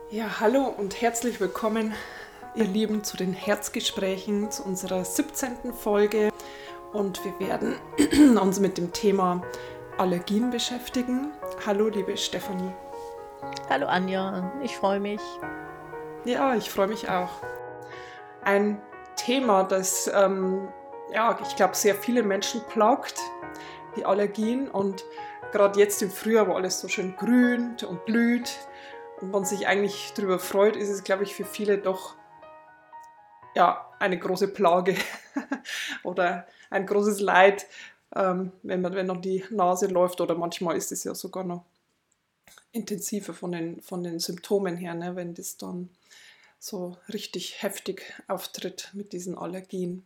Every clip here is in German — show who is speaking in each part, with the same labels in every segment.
Speaker 1: Ja, hallo und herzlich willkommen, ihr Lieben, zu den Herzgesprächen, zu unserer 17. Folge. Und wir werden uns mit dem Thema Allergien beschäftigen. Hallo, liebe Stefanie.
Speaker 2: Hallo Anja, ich freue mich.
Speaker 1: Ja, ich freue mich auch. Ein Thema, das, ja, ich glaube, sehr viele Menschen plagt, die Allergien. Und gerade jetzt im Frühjahr, wo alles so schön grünt und blüht und man sich eigentlich darüber freut, ist es, glaube ich, für viele doch ja, eine große Plage oder ein großes Leid, wenn noch die Nase läuft, oder manchmal ist es ja sogar noch intensiver von den Symptomen her, ne, wenn das dann so richtig heftig auftritt mit diesen Allergien.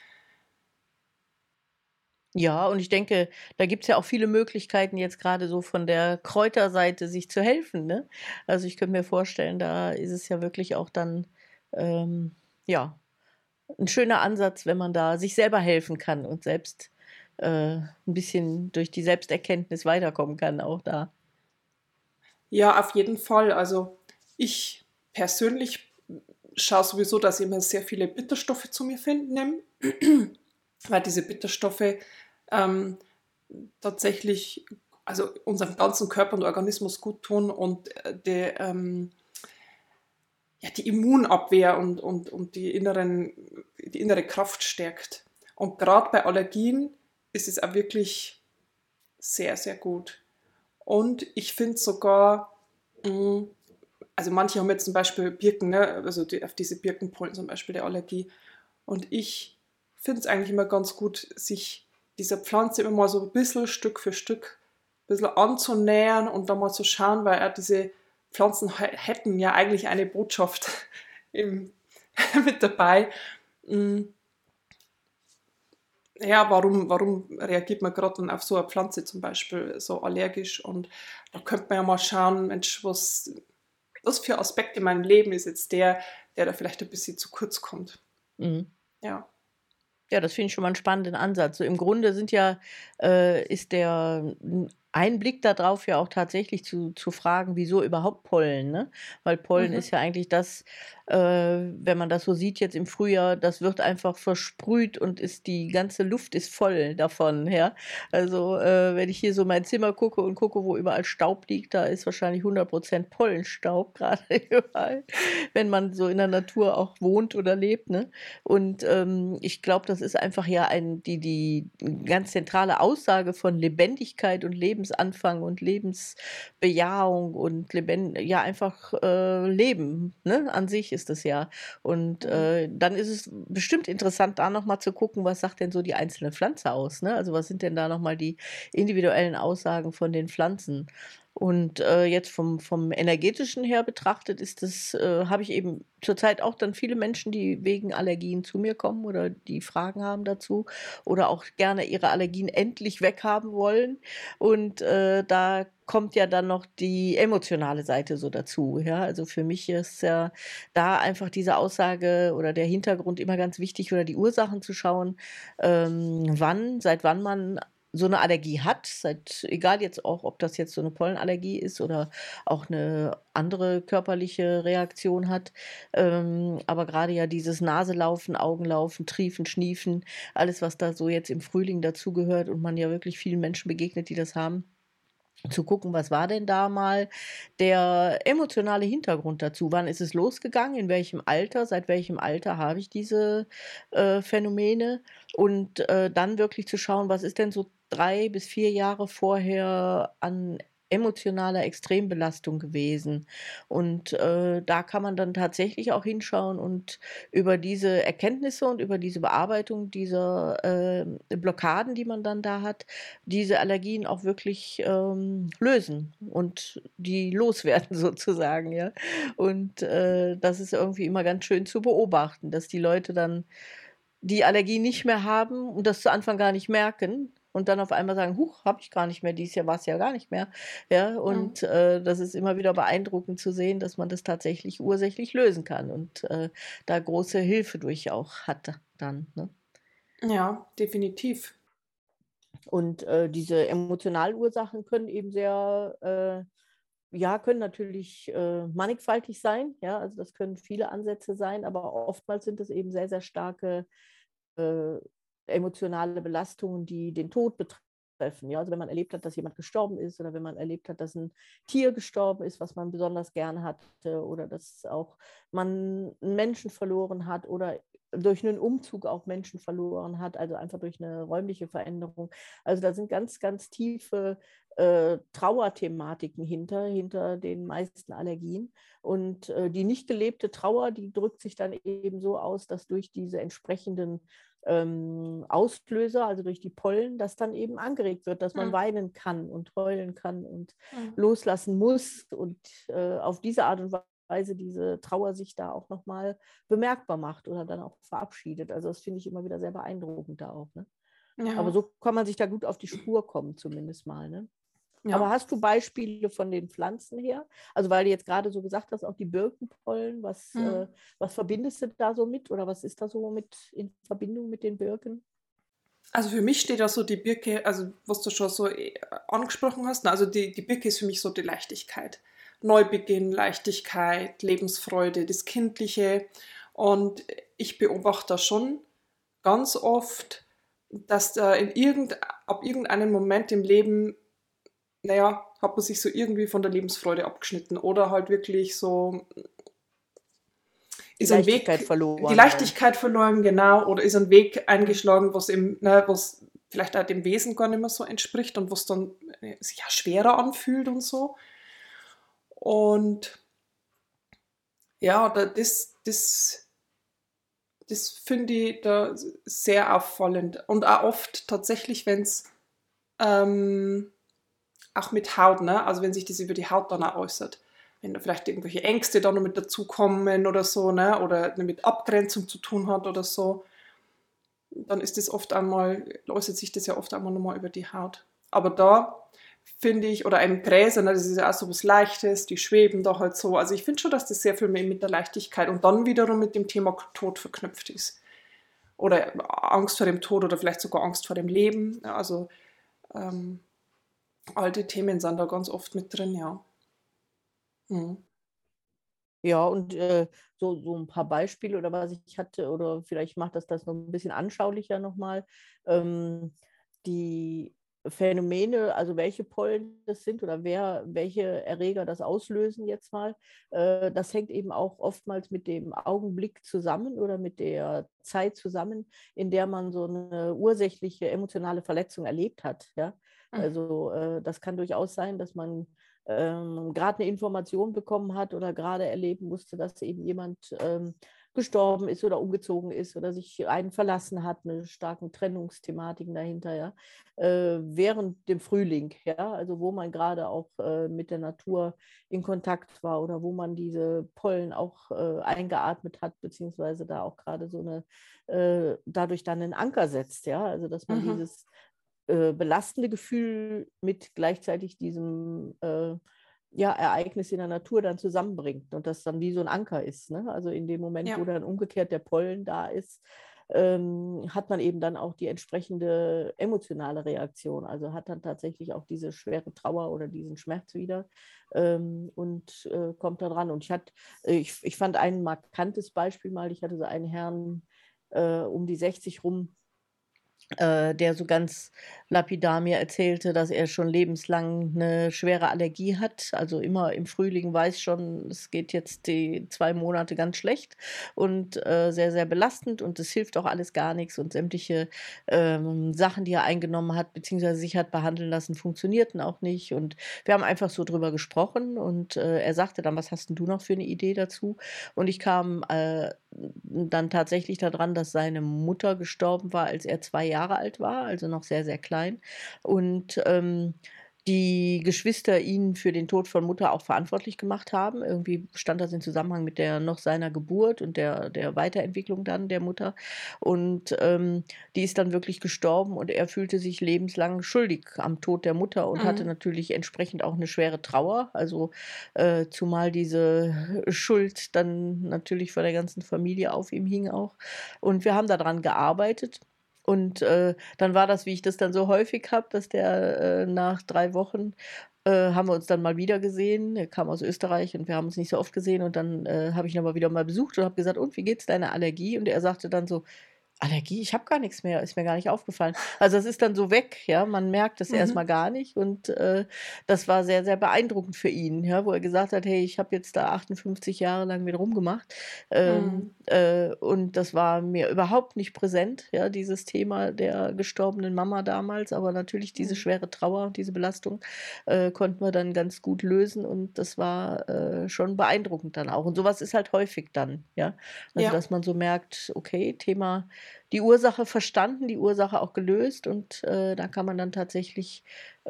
Speaker 2: Ja, und ich denke, da gibt's ja auch viele Möglichkeiten jetzt gerade so von der Kräuterseite sich zu helfen, ne? Also, ich könnte mir vorstellen, da ist es ja wirklich auch dann, ähm, ja, ein schöner Ansatz, wenn man da sich selber helfen kann und selbst, 'n bisschen durch die Selbsterkenntnis weiterkommen kann auch da.
Speaker 1: Ja, auf jeden Fall. Also ich persönlich schaue sowieso, dass ich immer sehr viele Bitterstoffe zu mir nehme, weil diese Bitterstoffe ähm, tatsächlich also unserem ganzen Körper und Organismus gut tun und ja, die Immunabwehr und die innere Kraft stärkt. Und gerade bei Allergien ist es auch wirklich sehr, sehr gut. Und ich finde sogar, mh, also manche haben jetzt zum Beispiel Birken, ne? Also auf diese Birkenpollen zum Beispiel der Allergie. Und ich finde es eigentlich immer ganz gut, sich dieser Pflanze immer mal so ein bisschen Stück für Stück ein bisschen anzunähern und dann mal zu schauen, weil auch diese Pflanzen hätten ja eigentlich eine Botschaft im, mit dabei. Mm, Ja, warum reagiert man gerade dann auf so eine Pflanze zum Beispiel so allergisch? Und da könnte man ja mal schauen, Mensch, was für Aspekt in meinem Leben ist jetzt der da vielleicht ein bisschen zu kurz kommt.
Speaker 2: Mhm.
Speaker 1: Ja.
Speaker 2: Ja, das finde ich schon mal 'n spannenden Ansatz. So im Grunde sind ja ist der ein Blick da drauf ja auch tatsächlich zu fragen, wieso überhaupt Pollen, ne? Weil Pollen
Speaker 1: Mhm.
Speaker 2: ist ja eigentlich das, wenn man das so sieht jetzt im Frühjahr, das wird einfach versprüht und die ganze Luft ist voll davon, ja? Also, wenn ich hier so mein Zimmer gucke und gucke, wo überall Staub liegt, da ist wahrscheinlich 100% Pollenstaub grade überall, wenn man so in der Natur auch wohnt oder lebt, ne? Und, ich glaube, das ist einfach ja die ganz zentrale Aussage von Lebendigkeit und Lebensanfang und Lebensbejahung und ja, einfach, Leben, ne? An sich ist es ja. Und,
Speaker 1: Mhm.
Speaker 2: dann ist es bestimmt interessant, da noch mal zu gucken, was sagt denn so die einzelne Pflanze aus, ne? Also, was sind denn da noch mal die individuellen Aussagen von den Pflanzen? Und, jetzt vom Energetischen her betrachtet ist das habe ich eben zurzeit auch dann viele Menschen, die wegen Allergien zu mir kommen oder die Fragen haben dazu oder auch gerne ihre Allergien endlich weghaben wollen. Und, da kommt ja dann noch die emotionale Seite so dazu, ja? Also, für mich ist ja da einfach diese Aussage oder der Hintergrund immer ganz wichtig oder die Ursachen zu schauen, seit wann man so 'ne Allergie hat, egal jetzt auch, ob das jetzt so 'ne Pollenallergie ist oder auch 'ne andere körperliche Reaktion hat. Aber grade ja dieses Naselaufen, Augenlaufen, Triefen, Schniefen, alles, was da so jetzt im Frühling dazugehört und man ja wirklich vielen Menschen begegnet, die das haben. Zu gucken, was war denn da mal der emotionale Hintergrund dazu? Wann ist es losgegangen? In welchem Alter? Seit welchem Alter habe ich diese, Phänomene? Und, dann wirklich zu schauen, was ist denn so 3 bis 4 Jahre vorher an emotionaler Extrembelastung gewesen? Und, da kann man dann tatsächlich auch hinschauen und über diese Erkenntnisse und über diese Bearbeitung dieser, Blockaden, die man dann da hat, diese Allergien auch wirklich, lösen und die loswerden sozusagen, ja. Und, das ist irgendwie immer ganz schön zu beobachten, dass die Leute dann die Allergie nicht mehr haben und das zu Anfang gar nicht merken und dann auf einmal sagen: „Huch, habe ich gar nicht mehr, dieses Jahr war's ja gar nicht mehr." Ja,
Speaker 1: Mhm.
Speaker 2: und, das ist immer wieder beeindruckend zu sehen, dass man das tatsächlich ursächlich lösen kann und, da große Hilfe durch auch hat dann, ne?
Speaker 1: Ja, definitiv.
Speaker 2: Und, diese emotionalen Ursachen können eben sehr, ja, können natürlich mannigfaltig sein. Ja, also das können viele Ansätze sein, aber oftmals sind es eben sehr, sehr starke äh, emotionale Belastungen, die den Tod betreffen. Ja, also wenn man erlebt hat, dass jemand gestorben ist oder wenn man erlebt hat, dass ein Tier gestorben ist, was man besonders gern hatte oder dass auch man einen Menschen verloren hat oder durch einen Umzug auch Menschen verloren hat, also einfach durch eine räumliche Veränderung. Also da sind ganz, ganz tiefe Trauerthematiken hinter den meisten Allergien. Und die nicht gelebte Trauer, die drückt sich dann eben so aus, dass durch diese entsprechenden Auslöser, also durch die Pollen, das dann eben angeregt wird, dass man
Speaker 1: Mhm.
Speaker 2: weinen kann und heulen kann und
Speaker 1: Mhm.
Speaker 2: loslassen muss und auf diese Art und Weise diese Trauer sich da auch nochmal bemerkbar macht oder dann auch verabschiedet. Also das finde ich immer wieder sehr beeindruckend da auch. Ne? Aber
Speaker 1: Ja,
Speaker 2: so kann man sich da gut auf die Spur kommen, zumindest mal. Ne? Aber
Speaker 1: ja.
Speaker 2: hast du Beispiele von den Pflanzen her? Also weil du jetzt gerade so gesagt hast, auch die Birkenpollen,
Speaker 1: Mhm.
Speaker 2: was verbindest du da so mit oder was ist da so mit in Verbindung mit den Birken?
Speaker 1: Also für mich steht da so die Birke, also was du schon so angesprochen hast, ne, also die Birke ist für mich so die Leichtigkeit. Neubeginn, Leichtigkeit, Lebensfreude, das Kindliche. Und ich beobachte da schon ganz oft, dass da ab irgendeinem Moment im Leben, naja, hat man sich so irgendwie von der Lebensfreude abgeschnitten oder halt wirklich so
Speaker 2: Die
Speaker 1: ist ein
Speaker 2: Leichtigkeit
Speaker 1: Weg, die
Speaker 2: verloren oder
Speaker 1: Leichtigkeit verloren, genau, oder ist ein Weg
Speaker 2: hm.
Speaker 1: eingeschlagen, was eben, ne, was vielleicht auch dem Wesen gar nicht mehr so entspricht und was dann sich ja schwerer anfühlt und so. Und ja, das finde ich da sehr auffallend. Und auch oft tatsächlich, wenn es ähm, auch mit Haut, ne? Also wenn sich das über die Haut dann auch äußert. Wenn da vielleicht irgendwelche Ängste dann noch mit dazukommen oder so, ne? Oder mit Abgrenzung zu tun hat oder so, dann ist das oft einmal, äußert sich das ja oft einmal nochmal über die Haut. Aber da finde ich, oder eben Gräser, ne, das ist ja auch so was Leichtes, die schweben da halt so. Also ich finde schon, dass das sehr viel mehr mit der Leichtigkeit und dann wiederum mit dem Thema Tod verknüpft ist. Oder Angst vor dem Tod oder vielleicht sogar Angst vor dem Leben. Ja, also ähm, all die Themen sind da ganz oft mit drin, ja. Mhm.
Speaker 2: Ja, und so ein paar Beispiele oder was ich hatte, oder vielleicht macht das noch ein bisschen anschaulicher nochmal. Die Phänomene, also welche Pollen das sind oder welche Erreger das auslösen jetzt mal, das hängt eben auch oftmals mit dem Augenblick zusammen oder mit der Zeit zusammen, in der man so eine ursächliche emotionale Verletzung erlebt hat. Ja? Also das kann durchaus sein, dass man gerade eine Information bekommen hat oder gerade erleben musste, dass eben jemand gestorben ist oder umgezogen ist oder sich einen verlassen hat, eine starken Trennungsthematiken dahinter, ja, während dem Frühling, ja, also wo man gerade auch mit der Natur in Kontakt war oder wo man diese Pollen auch eingeatmet hat, beziehungsweise da auch gerade so eine, dadurch dann einen Anker setzt, ja, also dass man
Speaker 1: Mhm.
Speaker 2: dieses belastende Gefühl mit gleichzeitig diesem ja, Ereignis in der Natur dann zusammenbringt und das dann wie so ein Anker ist. Ne? Also in dem Moment,
Speaker 1: Ja.
Speaker 2: wo dann umgekehrt der Pollen da ist, hat man eben dann auch die entsprechende emotionale Reaktion. Also hat dann tatsächlich auch diese schwere Trauer oder diesen Schmerz wieder und kommt da dran. Und ich fand ein markantes Beispiel mal, ich hatte so einen Herrn um die 60 rum, der so ganz lapidar mir erzählte, dass er schon lebenslang eine schwere Allergie hat. Also, immer im Frühling weiß schon, es geht jetzt die 2 Monate ganz schlecht und sehr, sehr belastend und es hilft auch alles gar nichts und sämtliche Sachen, die er eingenommen hat, beziehungsweise sich hat behandeln lassen, funktionierten auch nicht. Und wir haben einfach so drüber gesprochen und er sagte dann: „Was hast 'n du noch für eine Idee dazu?“ Und ich kam dann tatsächlich daran, dass seine Mutter gestorben war, als er 2 Jahre alt war, also noch sehr, sehr klein. Und die Geschwister ihn für den Tod von Mutter auch verantwortlich gemacht haben. Irgendwie stand das in Zusammenhang mit der noch seiner Geburt und der Weiterentwicklung dann der Mutter. Und die ist dann wirklich gestorben und er fühlte sich lebenslang schuldig am Tod der Mutter und hatte
Speaker 1: Mhm.
Speaker 2: natürlich entsprechend auch eine schwere Trauer. Also zumal diese Schuld dann natürlich von der ganzen Familie auf ihm hing auch. Und wir haben daran gearbeitet. Und dann war das, wie ich das dann so häufig habe, dass der nach 3 Wochen haben wir uns dann mal wieder gesehen. Er kam aus Österreich und wir haben uns nicht so oft gesehen und dann, habe ich ihn aber wieder mal besucht und habe gesagt: „Und wie geht's deiner Allergie?“ Und er sagte dann so: „Allergie? Ich habe gar nichts mehr, ist mir gar nicht aufgefallen.“ Also, es ist dann so weg, ja, man merkt es erst
Speaker 1: Mhm.
Speaker 2: mal gar nicht und, das war sehr, sehr beeindruckend für ihn, ja, wo er gesagt hat: „Hey, ich habe jetzt da 58 Jahre lang mit rumgemacht,
Speaker 1: Mhm.
Speaker 2: und das war mir überhaupt nicht präsent, ja, dieses Thema der gestorbenen Mama damals, aber natürlich diese
Speaker 1: Mhm.
Speaker 2: schwere Trauer und diese Belastung, konnten wir dann ganz gut lösen und das war, schon beeindruckend dann auch. Und so was ist halt häufig dann, ja? Also,
Speaker 1: Ja,
Speaker 2: dass man so merkt, okay, Thema die Ursache verstanden, die Ursache auch gelöst und, da kann man dann tatsächlich,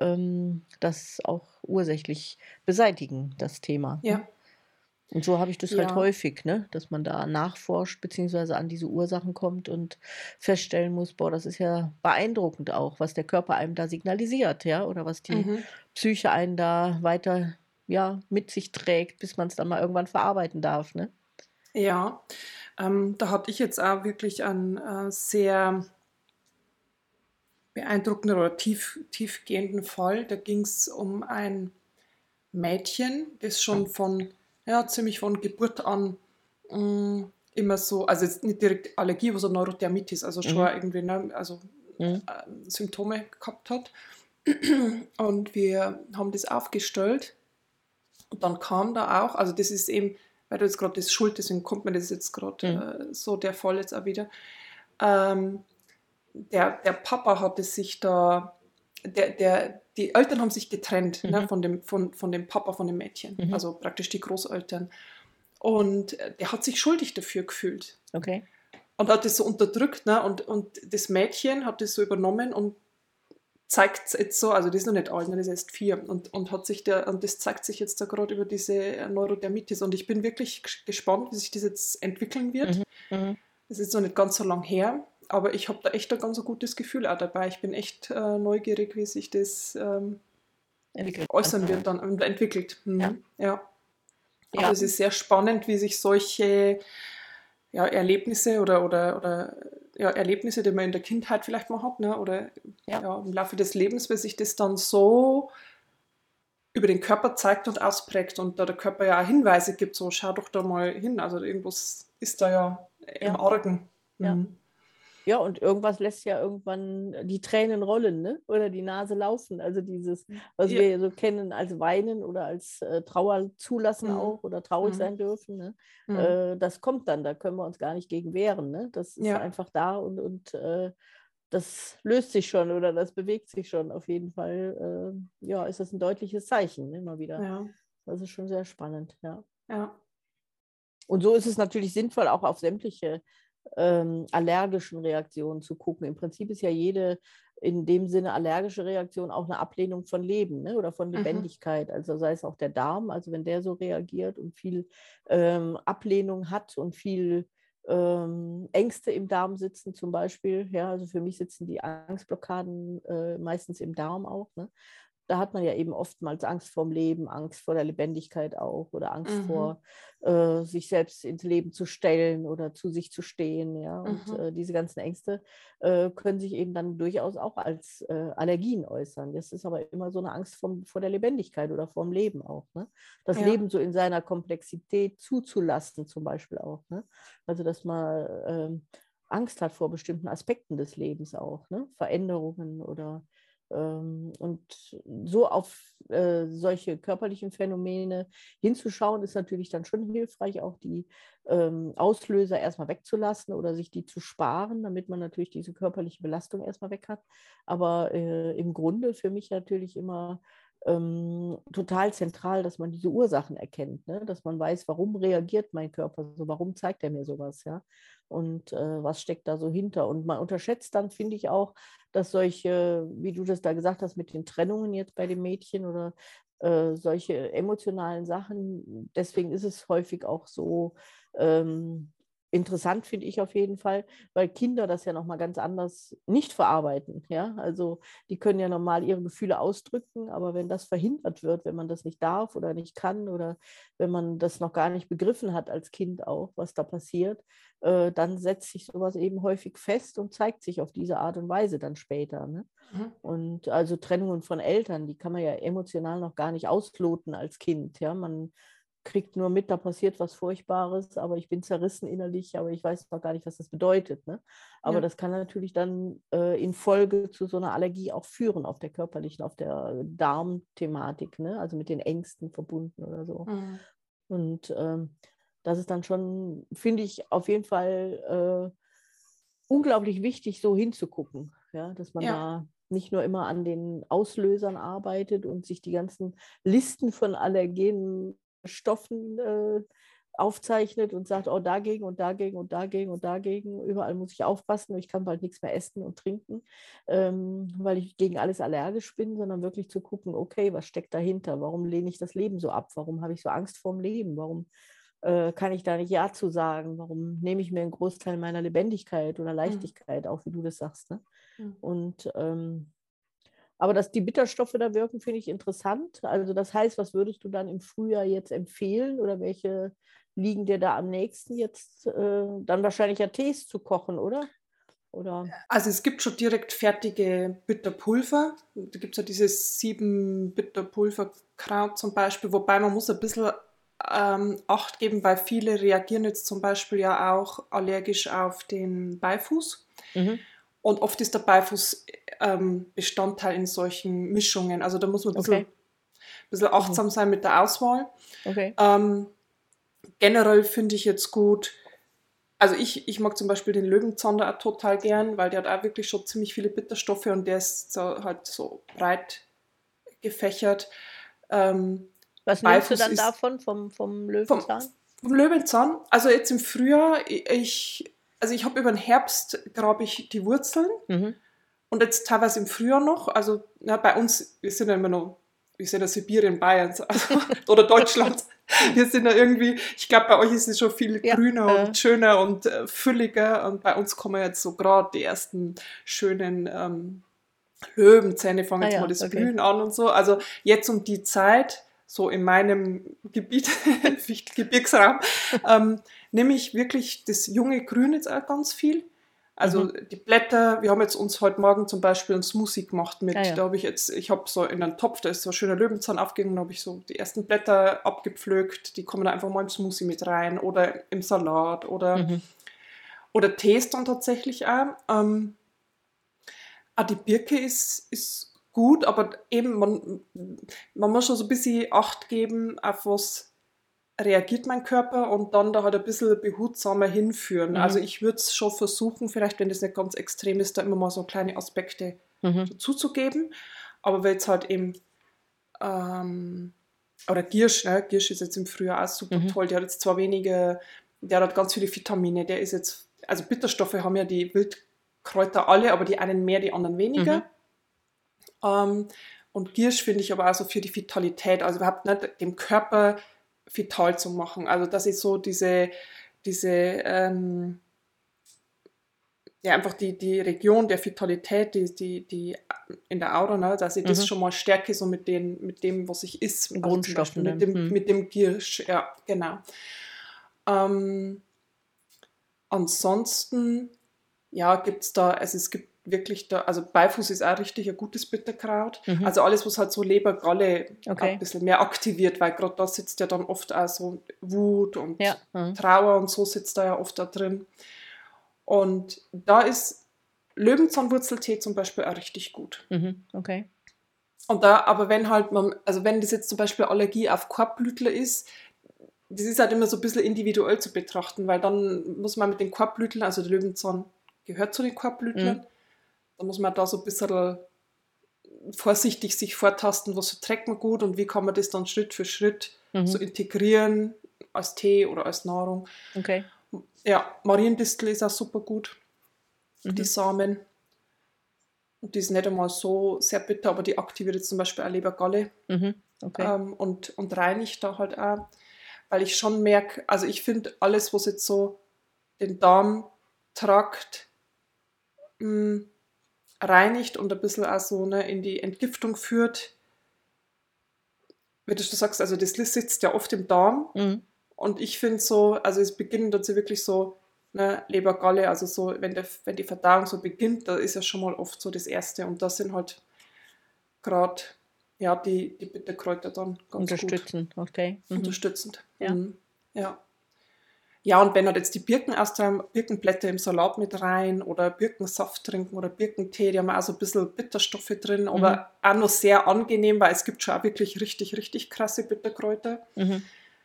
Speaker 2: das auch ursächlich beseitigen, das Thema, ne?
Speaker 1: ja,
Speaker 2: Und so habe ich das halt
Speaker 1: ja.
Speaker 2: häufig, ne, dass man da nachforscht beziehungsweise an diese Ursachen kommt und feststellen muss: „Boah, das ist ja beeindruckend auch, was der Körper einem da signalisiert, ja, oder was die
Speaker 1: Mhm.
Speaker 2: Psyche einen da weiter, ja, mit sich trägt, bis man es dann mal irgendwann verarbeiten darf“, ne?
Speaker 1: Ja, da hatte ich jetzt auch wirklich einen, sehr beeindruckenden oder tiefgehenden Fall. Da ging es um ein Mädchen, das schon von, ja, ziemlich von Geburt an immer so, also jetzt nicht direkt Allergie, aber so Neurodermitis, also schon
Speaker 2: Mhm,
Speaker 1: irgendwie, ne, also
Speaker 2: mhm,
Speaker 1: Symptome gehabt hat. Und wir haben das aufgestellt und dann kam da auch, also das ist eben, weil du jetzt gerade das Schuld, deswegen kommt mir das jetzt
Speaker 2: mhm,
Speaker 1: gerade so der Fall jetzt auch wieder. Ähm, der Papa hatte sich da, die Eltern haben sich getrennt, ne,
Speaker 2: mhm,
Speaker 1: von dem Papa von dem Mädchen,
Speaker 2: mhm.
Speaker 1: also praktisch die Großeltern. Und der hat sich schuldig dafür gefühlt
Speaker 2: Okay.
Speaker 1: und hat das so unterdrückt, ne, und das Mädchen hat das so übernommen und zeigt es jetzt so, also das ist noch nicht alt, ne, das ist erst 4 und hat sich der, und das zeigt sich jetzt da gerade über diese Neurodermitis und ich bin wirklich gespannt, wie sich das jetzt entwickeln wird.
Speaker 2: Mhm, mhm.
Speaker 1: Das ist noch nicht ganz so lang her, aber ich habe da echt ein ganz gutes Gefühl auch dabei. Ich bin echt neugierig, wie sich das
Speaker 2: Entwickelt dann.
Speaker 1: äußern wird dann und entwickelt.
Speaker 2: Ja.
Speaker 1: Mhm. Ja. Aber
Speaker 2: Ja.
Speaker 1: es ist sehr spannend, wie sich solche, ja, Erlebnisse oder ja, Erlebnisse, die man in der Kindheit vielleicht mal hat, ne, oder
Speaker 2: Ja.
Speaker 1: ja, im Laufe des Lebens, wie sich das dann so über den Körper zeigt und ausprägt und da der Körper ja auch Hinweise gibt, so schau doch da mal hin, also irgendwas ist da ja im
Speaker 2: Ja.
Speaker 1: Argen.
Speaker 2: Ja.
Speaker 1: Mhm.
Speaker 2: Ja, und irgendwas lässt ja irgendwann die Tränen rollen, ne? Oder die Nase laufen. Also dieses, was
Speaker 1: Ja.
Speaker 2: wir ja so kennen als Weinen oder als Trauer zulassen
Speaker 1: Mhm.
Speaker 2: auch oder traurig
Speaker 1: Mhm.
Speaker 2: sein dürfen, ne?
Speaker 1: Mhm.
Speaker 2: Das kommt dann, da können wir uns gar nicht gegen wehren, ne? Das ist
Speaker 1: Ja,
Speaker 2: einfach da und das löst sich schon oder das bewegt sich schon. Auf jeden Fall, ja, ist das ein deutliches Zeichen, ne, immer wieder.
Speaker 1: ja,
Speaker 2: Das ist schon sehr spannend, ja.
Speaker 1: ja.
Speaker 2: Und so ist es natürlich sinnvoll, auch auf sämtliche allergischen Reaktionen zu gucken. Im Prinzip ist ja jede in dem Sinne allergische Reaktion auch eine Ablehnung von Leben, ne, oder von
Speaker 1: Mhm.
Speaker 2: Lebendigkeit. Also sei es auch der Darm, also wenn der so reagiert und viel Ablehnung hat und viel Ängste im Darm sitzen zum Beispiel. Ja, also für mich sitzen die Angstblockaden meistens im Darm auch. Ne? Da hat man ja eben oftmals Angst vorm Leben, Angst vor der Lebendigkeit auch oder Angst
Speaker 1: Mhm.
Speaker 2: vor, sich selbst ins Leben zu stellen oder zu sich zu stehen. Ja? Und
Speaker 1: Mhm.
Speaker 2: diese ganzen Ängste können sich eben dann durchaus auch als Allergien äußern. Das ist aber immer so eine Angst vor der Lebendigkeit oder vorm Leben auch. Ne? Das
Speaker 1: Ja.
Speaker 2: Leben so in seiner Komplexität zuzulassen zum Beispiel auch. Ne? Also dass man Angst hat vor bestimmten Aspekten des Lebens auch, ne? Veränderungen oder und so auf solche körperlichen Phänomene hinzuschauen, ist natürlich dann schon hilfreich, auch die Auslöser erstmal wegzulassen oder sich die zu sparen, damit man natürlich diese körperliche Belastung erstmal weg hat. Aber im Grunde für mich natürlich immer total zentral, dass man diese Ursachen erkennt, ne? Dass man weiß, warum reagiert mein Körper so, warum zeigt er mir sowas, ja? Und was steckt da so hinter? Und man unterschätzt dann, finde ich auch, dass solche, wie du das da gesagt hast, mit den Trennungen jetzt bei dem Mädchen oder solche emotionalen Sachen, deswegen ist es häufig auch so, ähm, interessant finde ich auf jeden Fall, weil Kinder das ja nochmal ganz anders nicht verarbeiten. Ja? Also die können ja normal ihre Gefühle ausdrücken, aber wenn das verhindert wird, wenn man das nicht darf oder nicht kann oder wenn man das noch gar nicht begriffen hat als Kind auch, was da passiert, dann setzt sich sowas eben häufig fest und zeigt sich auf diese Art und Weise dann später. Ne?
Speaker 1: Mhm.
Speaker 2: Und also Trennungen von Eltern, die kann man ja emotional noch gar nicht ausloten als Kind. Ja? Man kriegt nur mit, da passiert was Furchtbares, aber ich bin zerrissen innerlich, aber ich weiß noch gar nicht, was das bedeutet. Ne? Aber
Speaker 1: Ja.
Speaker 2: das kann natürlich dann in Folge zu so einer Allergie auch führen, auf der körperlichen, auf der Darmthematik, ne? Also mit den Ängsten verbunden oder so.
Speaker 1: Mhm.
Speaker 2: Und das ist dann schon, finde ich, auf jeden Fall unglaublich wichtig, so hinzugucken, ja? Dass man
Speaker 1: Ja.
Speaker 2: da nicht nur immer an den Auslösern arbeitet und sich die ganzen Listen von allergenen Stoffen aufzeichnet und sagt, oh, dagegen und dagegen und dagegen und dagegen, überall muss ich aufpassen, ich kann bald nichts mehr essen und trinken, weil ich gegen alles allergisch bin, sondern wirklich zu gucken, okay, was steckt dahinter? Warum lehne ich das Leben so ab? Warum habe ich so Angst vorm Leben? Warum kann ich da nicht Ja zu sagen? Warum nehme ich mir einen Großteil meiner Lebendigkeit oder
Speaker 1: Mhm.
Speaker 2: Leichtigkeit, auch wie du das sagst? Ne?
Speaker 1: Mhm.
Speaker 2: Und aber dass die Bitterstoffe da wirken, finde ich interessant. Also das heißt, was würdest du dann im Frühjahr jetzt empfehlen oder welche liegen dir da am nächsten jetzt? Dann wahrscheinlich ja Tees zu kochen, oder? Oder?
Speaker 1: Also es gibt schon direkt fertige Bitterpulver. Da gibt es ja dieses 7-Bitterpulverkraut zum Beispiel, wobei man muss ein bisschen Acht geben, weil viele reagieren jetzt zum Beispiel ja auch allergisch auf den Beifuß.
Speaker 2: Mhm.
Speaker 1: Und oft ist der Beifuß Bestandteil in solchen Mischungen. Also da muss man ein
Speaker 2: Okay.
Speaker 1: bisschen achtsam sein mit der Auswahl.
Speaker 2: Okay.
Speaker 1: Generell finde ich jetzt gut, also ich mag zum Beispiel den Löwenzander auch total gern, weil der hat auch wirklich schon ziemlich viele Bitterstoffe und der ist so, halt so breit gefächert.
Speaker 2: Was nimmst du
Speaker 1: Beifuß
Speaker 2: dann
Speaker 1: ist
Speaker 2: davon, vom
Speaker 1: vom,
Speaker 2: Löwenzahn?
Speaker 1: vom Löwenzahn, also jetzt im Frühjahr, also ich habe über den Herbst grabe ich die Wurzeln
Speaker 2: Mhm.
Speaker 1: und jetzt teilweise im Frühjahr noch, also bei uns, wir sind ja immer noch, wir sind ja Sibirien, Bayerns also, oder Deutschlands. Wir sind ja irgendwie, ich glaube, bei euch ist es schon viel
Speaker 2: Ja.
Speaker 1: grüner und schöner und fülliger und bei uns kommen jetzt so gerade die ersten schönen Löwenzähne, fangen jetzt mal
Speaker 2: Ja,
Speaker 1: das
Speaker 2: okay.
Speaker 1: Blühen an und so. Also jetzt um die Zeit, so in meinem Gebiet, Gebirgsraum, nehme ich wirklich das junge Grün jetzt auch ganz viel. Also
Speaker 2: Mhm.
Speaker 1: die Blätter, wir haben jetzt uns heute Morgen zum Beispiel einen Smoothie gemacht mit,
Speaker 2: Ja.
Speaker 1: da habe ich habe so in einen Topf, da ist so ein schöner Löwenzahn aufgegangen, da habe ich so die ersten Blätter abgepflückt, die kommen da einfach mal im Smoothie mit rein oder im Salat
Speaker 2: Mhm.
Speaker 1: oder Tees dann tatsächlich auch. Die Birke ist gut, aber eben man muss schon so ein bisschen Acht geben, auf was reagiert mein Körper und dann da halt ein bisschen behutsamer hinführen. Also
Speaker 2: Mhm.
Speaker 1: ich würde es schon versuchen, vielleicht wenn das nicht ganz extrem ist, da immer mal so kleine Aspekte
Speaker 2: Mhm.
Speaker 1: dazuzugeben. Aber wenn jetzt halt eben, oder Giersch, ne? Giersch ist jetzt im Frühjahr auch super
Speaker 2: Mhm.
Speaker 1: toll, der hat ganz viele Vitamine, der ist jetzt, also Bitterstoffe haben ja die Wildkräuter alle, aber die einen mehr, die anderen weniger.
Speaker 2: Mhm.
Speaker 1: Und Giersch finde ich aber auch so für die Vitalität, also überhaupt nicht dem Körper vital zu machen. Also dass ich so diese ja einfach die Region der Vitalität, die in der Aura, ne, dass ich das
Speaker 2: Mhm.
Speaker 1: schon mal stärke, so mit dem, was ich isst. Also zum Beispiel
Speaker 2: Grundstoffen dann. Mhm.
Speaker 1: mit dem Giersch, ja, genau. Ähm, ansonsten, ja, gibt es da, also es gibt wirklich da, also Beifuß ist auch richtig ein gutes Bitterkraut.
Speaker 2: Mhm.
Speaker 1: Also alles, was halt so Leber, Galle
Speaker 2: Okay.
Speaker 1: ein bisschen mehr aktiviert, weil gerade da sitzt ja dann oft auch so Wut und
Speaker 2: Ja. Mhm.
Speaker 1: Trauer und so sitzt da ja oft da drin. Und da ist Löwenzahnwurzeltee zum Beispiel auch richtig gut.
Speaker 2: Mhm. Okay.
Speaker 1: Und da, aber wenn halt also wenn das jetzt zum Beispiel Allergie auf Korbblütler ist, das ist halt immer so ein bisschen individuell zu betrachten, weil dann muss man mit den Korbblütlern, also der Löwenzahn gehört zu den Korbblütlern,
Speaker 2: Mhm.
Speaker 1: da muss man da so ein bisschen vorsichtig sich vortasten, was verträgt man gut und wie kann man das dann Schritt für Schritt so
Speaker 2: Mhm.
Speaker 1: integrieren als Tee oder als Nahrung.
Speaker 2: Okay.
Speaker 1: Ja, Mariendistel ist auch super gut, die
Speaker 2: Mhm.
Speaker 1: Samen. Und die ist nicht einmal so sehr bitter, aber die aktiviert jetzt zum Beispiel auch Lebergalle
Speaker 2: Mhm. Okay.
Speaker 1: und reinigt da halt auch, weil ich schon merke, also ich finde alles, was jetzt so den Darmtrakt reinigt und ein bisschen auch so, ne, in die Entgiftung führt. Wie du sagst, also das sitzt ja oft im Darm.
Speaker 2: Mhm.
Speaker 1: Und ich finde so, also es beginnt dann so wirklich so, ne, Leber-Galle, also so, wenn die Verdauung so beginnt, da ist ja schon mal oft so das Erste. Und das sind halt gerade, ja, die Bitterkräuter dann ganz gut
Speaker 2: Unterstützen, okay. Mhm.
Speaker 1: unterstützend.
Speaker 2: Ja.
Speaker 1: Ja. Ja, und wenn halt jetzt die Birken austreiben, Birkenblätter im Salat mit rein oder Birkensaft trinken oder Birkentee, die haben auch so ein bisschen Bitterstoffe drin, aber auch noch sehr angenehm, weil es gibt schon auch wirklich richtig, richtig krasse Bitterkräuter.
Speaker 2: Mhm.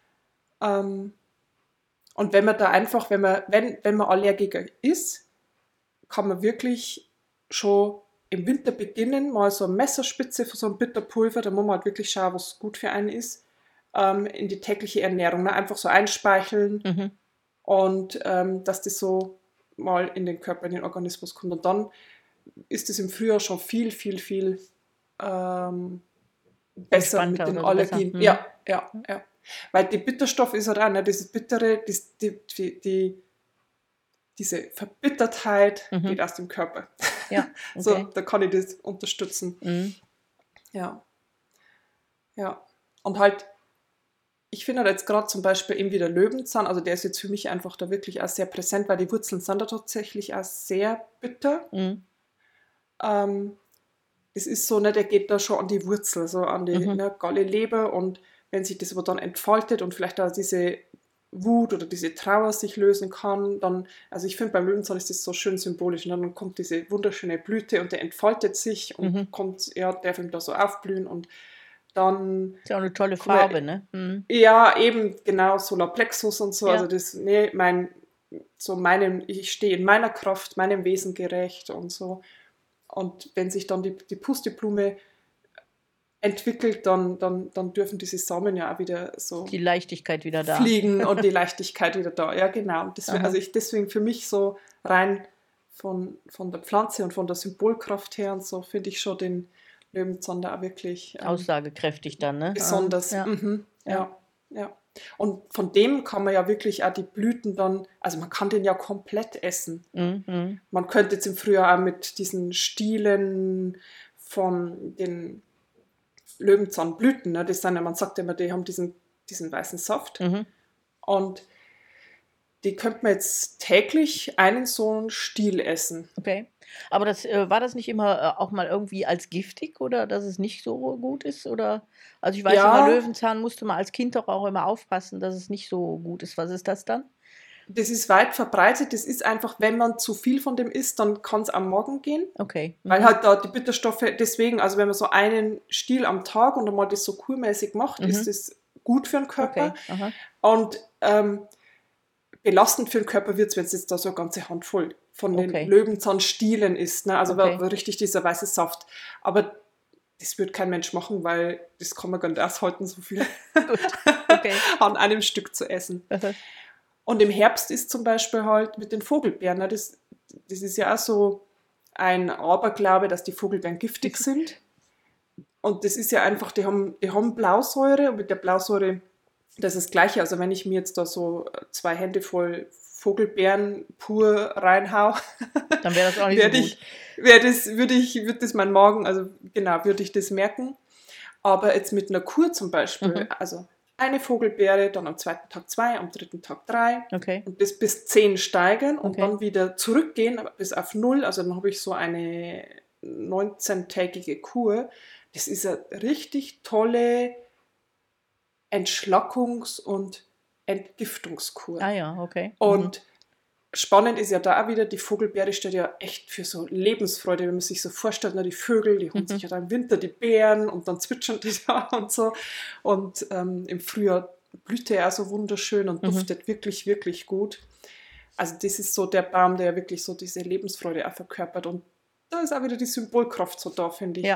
Speaker 1: Und wenn man da einfach, wenn man Allergiker ist, kann man wirklich schon im Winter beginnen, mal so eine Messerspitze für so ein Bitterpulver, da muss man halt wirklich schauen, was gut für einen ist, in die tägliche Ernährung. Ne? Einfach so einspeicheln und dass das so mal in den Körper, in den Organismus kommt. Und dann ist es im Frühjahr schon viel, viel, viel besser mit
Speaker 2: Entspannter
Speaker 1: den
Speaker 2: oder so besser.
Speaker 1: Allergien. Ja. Weil die Bitterstoff ist halt auch, ne, dieses Bittere, diese Verbittertheit geht aus dem Körper.
Speaker 2: Ja, okay.
Speaker 1: So, da kann ich das unterstützen.
Speaker 2: Mhm.
Speaker 1: Ja. Und halt, ich finde halt jetzt gerade zum Beispiel eben wieder Löwenzahn, also der ist jetzt für mich einfach da wirklich auch sehr präsent, weil die Wurzeln sind da tatsächlich auch sehr bitter.
Speaker 2: Mhm.
Speaker 1: Das ist so, ne, der geht da schon an die Wurzel, so an die ne, Galle, Leber, und wenn sich das aber dann entfaltet und vielleicht auch diese Wut oder diese Trauer sich lösen kann, dann, also ich finde beim Löwenzahn ist das so schön symbolisch, und dann kommt diese wunderschöne Blüte und der entfaltet sich und kommt, ja, darf ihm da so aufblühen und dann...
Speaker 2: Ist ja auch eine tolle Farbe, ne? Mhm.
Speaker 1: Ja, eben, genau, Solarplexus und so,
Speaker 2: Ja.
Speaker 1: also das, nee, ich stehe in meiner Kraft, meinem Wesen gerecht und so. Und wenn sich dann die Pusteblume entwickelt, dann dürfen diese Samen ja auch wieder so
Speaker 2: Die Leichtigkeit wieder da.
Speaker 1: fliegen und die Leichtigkeit wieder da. Ja, genau. Und deswegen,
Speaker 2: Aha.
Speaker 1: also deswegen für mich so rein von der Pflanze und von der Symbolkraft her und so finde ich schon den Löwenzahn da auch wirklich
Speaker 2: Aussagekräftig dann, ne?
Speaker 1: besonders.
Speaker 2: Ja.
Speaker 1: Ja. Und von dem kann man ja wirklich auch die Blüten dann, also man kann den ja komplett essen.
Speaker 2: Mhm.
Speaker 1: Man könnte jetzt im Frühjahr auch mit diesen Stielen von den Löwenzahnblüten, ne, das sind ja, man sagt immer, die haben diesen weißen Saft. Und die könnte man jetzt täglich einen so einen Stiel essen.
Speaker 2: Okay. Aber das war das nicht immer auch mal irgendwie als giftig oder dass es nicht so gut ist? Oder also ich weiß
Speaker 1: Ja.
Speaker 2: immer, Löwenzahn musste man als Kind doch auch immer aufpassen, dass es nicht so gut ist. Was ist das dann?
Speaker 1: Das ist weit verbreitet. Das ist einfach, wenn man zu viel von dem isst, dann kann es am Morgen gehen.
Speaker 2: Okay.
Speaker 1: Weil halt da die Bitterstoffe, deswegen, also wenn man so einen Stiel am Tag und einmal das so kurmäßig macht, ist das gut für den Körper.
Speaker 2: Okay. Aha.
Speaker 1: Und belastend für den Körper wird es, wenn es jetzt da so eine ganze Handvoll von den
Speaker 2: Okay.
Speaker 1: Löwenzahnstielen isst. Ne? Also
Speaker 2: Okay.
Speaker 1: war richtig dieser weiße Saft. Aber das wird kein Mensch machen, weil das kann man gar nicht aushalten, so viel
Speaker 2: Gut. Okay.
Speaker 1: an einem Stück zu essen.
Speaker 2: Aha.
Speaker 1: Und im Herbst ist zum Beispiel halt mit den Vogelbeeren, ne? Das ist ja auch so ein Aberglaube, dass die Vogelbeeren giftig sind. Und das ist ja einfach, die haben Blausäure, und mit der Blausäure, das ist das Gleiche. Also wenn ich mir jetzt da so 2 Hände voll Vogelbeeren pur reinhau,
Speaker 2: Dann wäre das auch nicht so gut.
Speaker 1: würde das mein Magen, also genau, würde ich das merken. Aber jetzt mit einer Kur zum Beispiel, also eine Vogelbeere, dann am 2. Tag 2, am 3. Tag 3
Speaker 2: Okay.
Speaker 1: und das bis 10 steigern und
Speaker 2: Okay.
Speaker 1: dann wieder zurückgehen bis auf 0. Also dann habe ich so eine 19-tägige Kur. Das ist eine richtig tolle Entschlackungs- und Entgiftungskur.
Speaker 2: Ah ja, okay.
Speaker 1: Und spannend ist ja da auch wieder, die Vogelbeere steht ja echt für so Lebensfreude, wenn man sich so vorstellt, ne, die Vögel, die holen sich ja dann im Winter die Beeren und dann zwitschern die da und so. Und im Frühjahr blüht der ja so wunderschön und duftet wirklich, wirklich gut. Also das ist so der Baum, der ja wirklich so diese Lebensfreude auch verkörpert. Und da ist auch wieder die Symbolkraft so da, finde ich.
Speaker 2: Ja.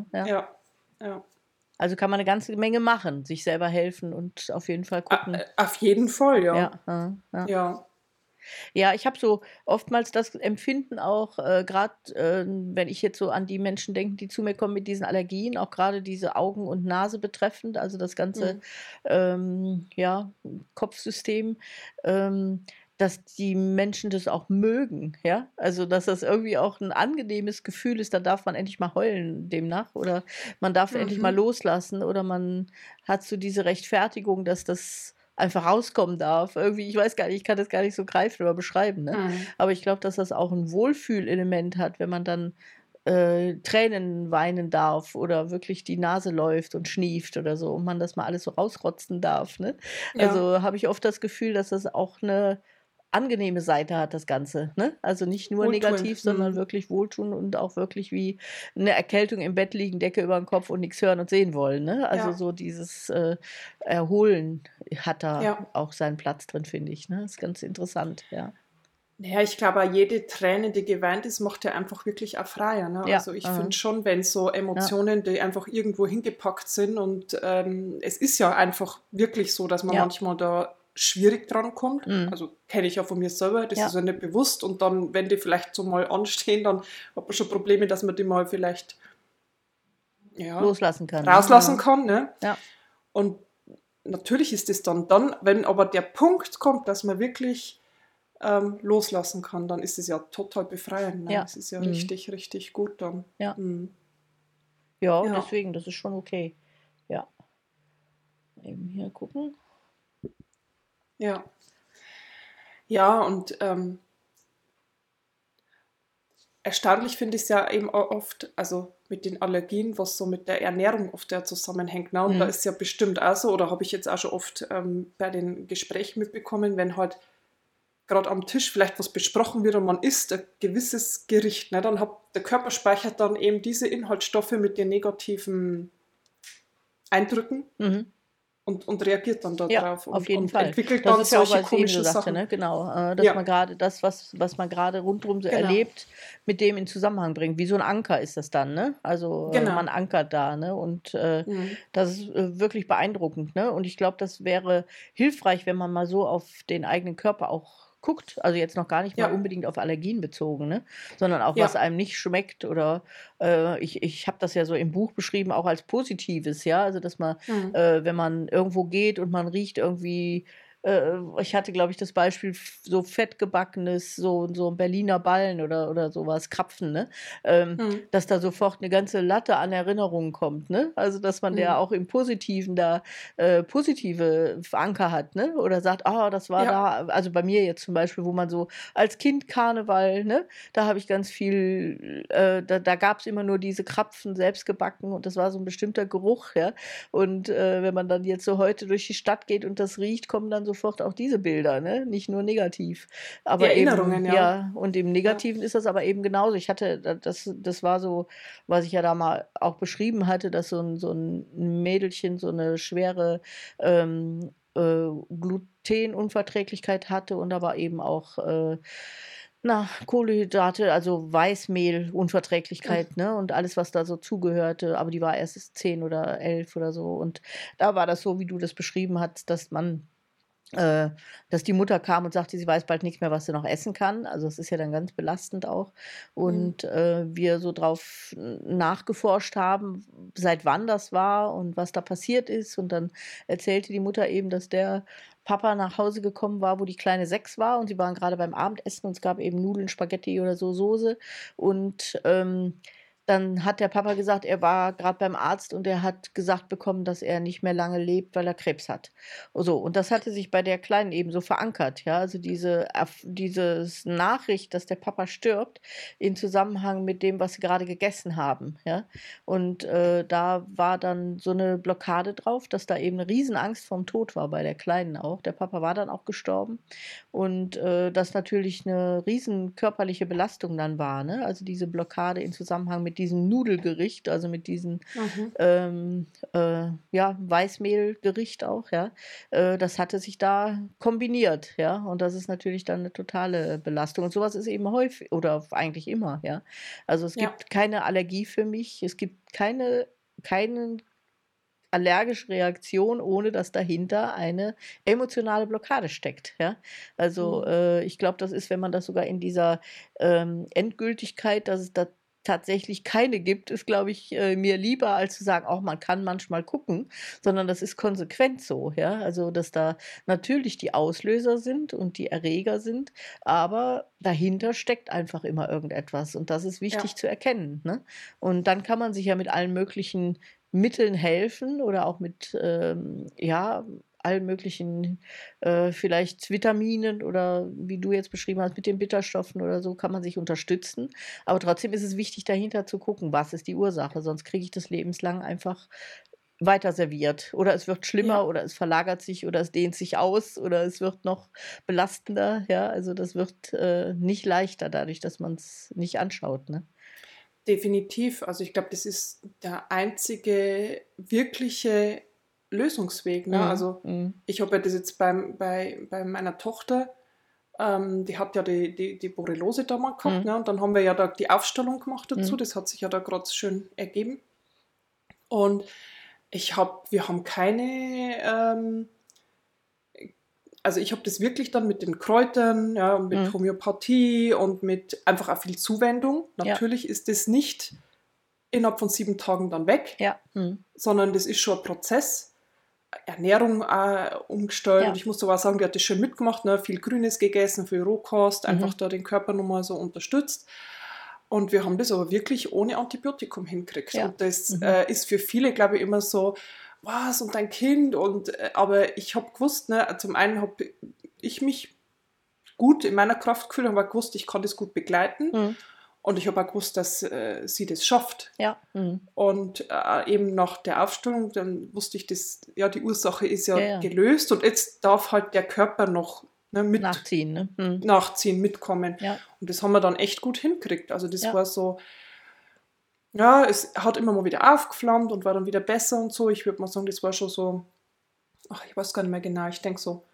Speaker 1: Ja.
Speaker 2: Also kann man eine ganze Menge machen, sich selber helfen und auf jeden Fall gucken.
Speaker 1: Auf jeden Fall, ja.
Speaker 2: Ja. Ja, ich habe so oftmals das Empfinden auch, gerade wenn ich jetzt so an die Menschen denke, die zu mir kommen mit diesen Allergien, auch gerade diese Augen und Nase betreffend, also das ganze Kopfsystem, dass die Menschen das auch mögen, ja? Also, dass das irgendwie auch 'n angenehmes Gefühl ist, da darf man endlich mal heulen demnach oder man darf endlich mal
Speaker 1: Mhm.
Speaker 2: loslassen oder man hat so diese Rechtfertigung, dass das einfach rauskommen darf. Irgendwie, ich weiß gar nicht, ich kann das gar nicht so greifen oder beschreiben, ne?
Speaker 1: Mhm.
Speaker 2: Aber ich glaube, dass das auch 'n Wohlfühlelement hat, wenn man dann, Tränen weinen darf oder wirklich die Nase läuft und schnieft oder so und man das mal alles so rausrotzen darf, ne?
Speaker 1: Ja,
Speaker 2: Also, habe ich oft das Gefühl, dass das auch 'ne angenehme Seite hat, das Ganze, ne? Also, nicht nur
Speaker 1: wohltuend.
Speaker 2: negativ, sondern
Speaker 1: Mhm.
Speaker 2: wirklich wohltuend und auch wirklich wie 'ne Erkältung im Bett liegen, Decke übern Kopf und nix hören und sehen wollen, ne? Also,
Speaker 1: Ja,
Speaker 2: so dieses, Erholen hat da
Speaker 1: ja.
Speaker 2: auch seinen Platz drin, finde ich, ne? Ist ganz interessant, ja.
Speaker 1: Na ja, ich glaube auch jede Träne, die geweint ist, macht ja einfach wirklich auch freier, ne?
Speaker 2: Ja,
Speaker 1: Also, ich finde
Speaker 2: mhm,
Speaker 1: schon, wenn so
Speaker 2: ja,
Speaker 1: Emotionen, die einfach irgendwo hingepackt sind und, es ist ja einfach wirklich so, dass man
Speaker 2: ja,
Speaker 1: manchmal da schwierig drankommt.
Speaker 2: mhm,
Speaker 1: Also, kenne ich ja von mir selber, das ist
Speaker 2: ja,
Speaker 1: ja nicht bewusst und dann, wenn die vielleicht so mal anstehen, dann hat man schon Probleme, dass man die mal vielleicht, ja,
Speaker 2: loslassen kann, ne?
Speaker 1: rauslassen
Speaker 2: Mhm.
Speaker 1: kann, ne?
Speaker 2: Ja,
Speaker 1: Und natürlich ist es dann, wenn aber der Punkt kommt, dass man wirklich loslassen kann, dann ist es ja total befreiend. Ne?
Speaker 2: ja,
Speaker 1: Das ist ja
Speaker 2: mhm,
Speaker 1: richtig, richtig gut dann.
Speaker 2: ja.
Speaker 1: Mhm.
Speaker 2: Ja,
Speaker 1: Ja,
Speaker 2: deswegen, das ist schon okay. Ja, eben hier gucken.
Speaker 1: ja. Ja, und erstaunlich finde ich es ja eben auch oft, also mit den Allergien, was so mit der Ernährung oft ja zusammenhängt. Ne? Und da
Speaker 2: Mhm,
Speaker 1: ist ja bestimmt auch so, oder habe ich jetzt auch schon oft bei den Gesprächen mitbekommen, wenn halt gerade am Tisch vielleicht was besprochen wird und man isst ein gewisses Gericht, ne? Dann hat der Körper speichert dann eben diese Inhaltsstoffe mit den negativen Eindrücken
Speaker 2: mhm.
Speaker 1: und reagiert dann
Speaker 2: Ja,
Speaker 1: darauf
Speaker 2: auf
Speaker 1: und,
Speaker 2: jeden
Speaker 1: und
Speaker 2: Fall.
Speaker 1: entwickelt
Speaker 2: Das
Speaker 1: dann
Speaker 2: ist ja auch,
Speaker 1: solche
Speaker 2: was ich eben so
Speaker 1: komischen
Speaker 2: sagte,
Speaker 1: Sachen.
Speaker 2: ne, genau, dass
Speaker 1: Ja,
Speaker 2: man grade das, was man grade rundrum so
Speaker 1: genau,
Speaker 2: erlebt, mit dem in Zusammenhang bringt. Wie so 'n Anker ist das dann, ne? Also, man
Speaker 1: genau.
Speaker 2: ankert da, ne? Und,
Speaker 1: Mhm.
Speaker 2: das ist, wirklich beeindruckend, ne? Und ich glaube, das wäre hilfreich, wenn man mal so auf den eigenen Körper auch guckt. Also, jetzt noch gar nicht mal
Speaker 1: Ja,
Speaker 2: unbedingt auf Allergien bezogen, ne, sondern auch, was
Speaker 1: ja,
Speaker 2: einem nicht schmeckt oder, ich habe das ja so im Buch beschrieben, auch als Positives, ja? Also, dass man
Speaker 1: mhm.
Speaker 2: wenn man irgendwo geht und man riecht irgendwie ich hatte, glaube ich, das Beispiel so fettgebackenes, so 'n Berliner Ballen oder so was, Krapfen, ne?
Speaker 1: Mhm.
Speaker 2: Dass da sofort 'ne ganze Latte an Erinnerungen kommt, ne? Also, dass man der
Speaker 1: Mhm.
Speaker 2: auch im Positiven da, positive Anker hat, ne? Oder sagt: „Ah, das war
Speaker 1: Ja,
Speaker 2: da“, also, bei mir jetzt zum Beispiel, wo man so als Kind Karneval, ne? Da habe ich ganz viel da gab's immer nur diese Krapfen selbstgebacken und das war so 'n bestimmter Geruch, ja? Und, wenn man dann jetzt so heute durch die Stadt geht und das riecht, kommen dann sofort auch diese Bilder, ne? Nicht nur negativ.
Speaker 1: die
Speaker 2: Aber eben
Speaker 1: Erinnerungen, ja.
Speaker 2: ja, und im
Speaker 1: Ja.
Speaker 2: Negativen ist das aber eben genauso. Ich hatte das war so, was ich ja da mal auch beschrieben hatte, dass so 'n Mädelchen so 'ne schwere, Glutenunverträglichkeit hatte und aber eben auch, Kohlenhydrate, also
Speaker 1: Mhm.
Speaker 2: Weißmehlunverträglichkeit, ne, und alles, was da so zugehörte, aber die war erst 10 oder 11 oder so. Und da war das so, wie du das beschrieben hast, äh dass die Mutter kam und sagte, sie weiß bald nichts mehr, was sie noch essen kann. Also, es ist ja dann ganz belastend auch.
Speaker 1: Mhm.
Speaker 2: Und, wir so drauf nachgeforscht haben, seit wann das war und was da passiert ist. Und dann erzählte die Mutter eben, dass der Papa nach Hause gekommen war, wo die Kleine 6 war und sie waren gerade beim Abendessen und es gab eben Nudeln, Spaghetti oder so Soße. Und, dann hat der Papa gesagt, er war gerade beim Arzt und er hat gesagt bekommen, dass er nicht mehr lange lebt, weil er Krebs hat. So, und das hatte sich bei der Kleinen eben so verankert, ja? Also, dieses Nachricht, dass der Papa stirbt, in Zusammenhang mit dem, was sie gerade gegessen haben, ja? Und, da war dann so eine Blockade drauf, dass da eben 'ne Riesenangst vorm Tod war bei der Kleinen auch. Der Papa war dann auch gestorben und, das natürlich eine riesen körperliche Belastung dann war, ne? Also, diese Blockade in Zusammenhang mit diesem Nudelgericht, also, mit diesem
Speaker 1: Mhm.
Speaker 2: ja, Weißmehlgericht auch, ja. Das hatte sich da kombiniert, ja. Und das ist natürlich dann 'ne totale Belastung. Und so was ist eben häufig oder eigentlich immer, ja. Also, es
Speaker 1: Ja.
Speaker 2: gibt keine Allergie für mich. Es gibt keine allergische Reaktion, ohne dass dahinter eine emotionale Blockade steckt, ja? Also,
Speaker 1: Mhm.
Speaker 2: ich glaube, das ist, wenn man das sogar in dieser, Endgültigkeit, dass es da tatsächlich keine gibt, ist, glaube ich, mir lieber, als zu sagen: „Auch man kann manchmal gucken“, sondern das ist konsequent so, ja? Also, dass da natürlich die Auslöser sind und die Erreger sind, aber dahinter steckt einfach immer irgendetwas und das ist wichtig
Speaker 1: Ja,
Speaker 2: zu erkennen, ne? Und dann kann man sich ja mit allen möglichen Mitteln helfen oder auch mit, ja, allen möglichen, vielleicht Vitaminen oder wie du jetzt beschrieben hast, mit den Bitterstoffen oder so kann man sich unterstützen. Aber trotzdem ist es wichtig, dahinter zu gucken, was ist die Ursache, sonst kriege ich das lebenslang einfach weiter serviert. Oder es wird schlimmer
Speaker 1: ja,
Speaker 2: oder es verlagert sich oder es dehnt sich aus oder es wird noch belastender, ja? Also, das wird, nicht leichter dadurch, dass man es nicht anschaut, ne?
Speaker 1: definitiv. Also ich glaube, das ist der einzige wirkliche Lösungsweg. Ne?
Speaker 2: Mhm,
Speaker 1: Also
Speaker 2: mhm,
Speaker 1: ich habe ja das jetzt bei meiner Tochter, die hat ja die Borreliose da mal gehabt,
Speaker 2: mhm,
Speaker 1: ne? Und dann haben wir ja da die Aufstellung gemacht dazu.
Speaker 2: mhm.
Speaker 1: Das hat sich ja da gerade schön ergeben. Und wir haben keine, also ich habe das wirklich dann mit den Kräutern, ja, mit
Speaker 2: Mhm.
Speaker 1: Homöopathie und mit einfach auch viel Zuwendung.
Speaker 2: Ja,
Speaker 1: Natürlich ist das nicht innerhalb von 7 Tagen dann weg,
Speaker 2: ja, mhm.
Speaker 1: sondern das ist schon ein Prozess. Ernährung auch umgestellt und
Speaker 2: Ja,
Speaker 1: ich muss aber auch sagen, die hat das schön mitgemacht, ne? Viel Grünes gegessen, viel Rohkost,
Speaker 2: mhm.
Speaker 1: einfach da den Körper nochmal so unterstützt. Und wir haben das aber wirklich ohne Antibiotikum hingekriegt.
Speaker 2: Ja,
Speaker 1: Und das
Speaker 2: mhm.
Speaker 1: ist für viele, glaube ich, immer so, was und dein Kind. Aber ich habe gewusst, ne, zum einen habe ich mich gut in meiner Kraft gefühlt und habe gewusst, ich kann das gut begleiten.
Speaker 2: Mhm.
Speaker 1: Und ich habe auch gewusst, dass sie das schafft.
Speaker 2: Ja, mhm.
Speaker 1: Und eben nach der Aufstellung, dann wusste ich, dass ja, die Ursache ist
Speaker 2: Ja,
Speaker 1: ja
Speaker 2: ja.
Speaker 1: gelöst und jetzt darf halt der Körper noch, ne, mit
Speaker 2: Nachziehen, ne? Mhm.
Speaker 1: nachziehen, mitkommen.
Speaker 2: Ja,
Speaker 1: Und das haben wir dann echt gut hingekriegt. Also das
Speaker 2: ja.
Speaker 1: war so, ja, es hat immer mal wieder aufgeflammt und war dann wieder besser und so. Ich würde mal sagen, das war schon so, ach, ich weiß gar nicht mehr genau, ich denke so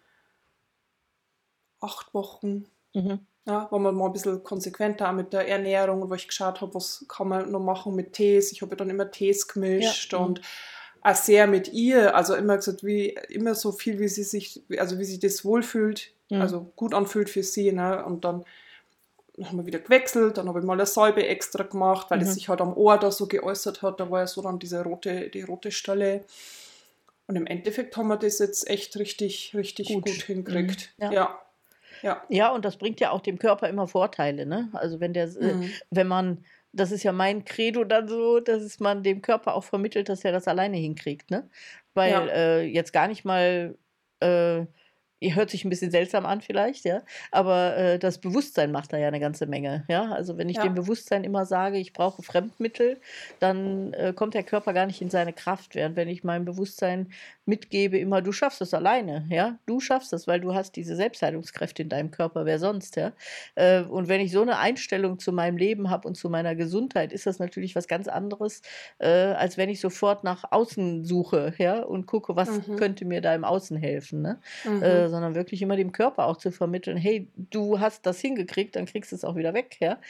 Speaker 1: 8 Wochen,
Speaker 2: Mhm.
Speaker 1: ja, wo man mal ein bisschen konsequenter auch mit der Ernährung, wo ich geschaut habe, was kann man noch machen mit Tees. Ich habe ja dann immer Tees
Speaker 2: Ja,
Speaker 1: gemischt
Speaker 2: mhm.
Speaker 1: und auch sehr mit ihr, also immer gesagt, immer so viel, wie sie das wohlfühlt,
Speaker 2: Mhm.
Speaker 1: also gut anfühlt für sie, ne? Und dann haben wir wieder gewechselt, dann habe ich mal eine Salbe extra gemacht, weil es
Speaker 2: Mhm.
Speaker 1: sich halt am Ohr da so geäußert hat, da war ja so dann die rote Stelle. Und im Endeffekt haben wir das jetzt echt richtig, richtig gut
Speaker 2: Gut. Mhm.
Speaker 1: hingekriegt.
Speaker 2: Ja.
Speaker 1: Ja, ja.
Speaker 2: Ja, und das bringt ja auch dem Körper immer Vorteile, ne? Also,
Speaker 1: Mhm.
Speaker 2: wenn man das ist ja mein Credo dann so, dass man dem Körper auch vermittelt, dass er das alleine hinkriegt, ne? Weil,
Speaker 1: Ja,
Speaker 2: jetzt gar nicht mal, äh hört sich ein bisschen seltsam an vielleicht, ja, aber, das Bewusstsein macht da ja eine ganze Menge, ja? Also, wenn ich dem
Speaker 1: ja.
Speaker 2: Bewusstsein immer sage, ich brauche Fremdmittel, dann, kommt der Körper gar nicht in seine Kraft, während wenn ich meinem Bewusstsein mitgebe immer: „Du schaffst das alleine, ja? Du schaffst das, weil du hast diese Selbstheilungskräfte in deinem Körper, wer sonst, ja?“ Und wenn ich so eine Einstellung zu meinem Leben habe und zu meiner Gesundheit, ist das natürlich was ganz anderes, als wenn ich sofort nach außen suche, ja, und gucke, was
Speaker 1: Mhm.
Speaker 2: könnte mir da im Außen helfen, ne?
Speaker 1: Mhm.
Speaker 2: Sondern wirklich immer dem Körper auch zu vermitteln: „Hey, du hast das hingekriegt, dann kriegst du es auch wieder weg, ja?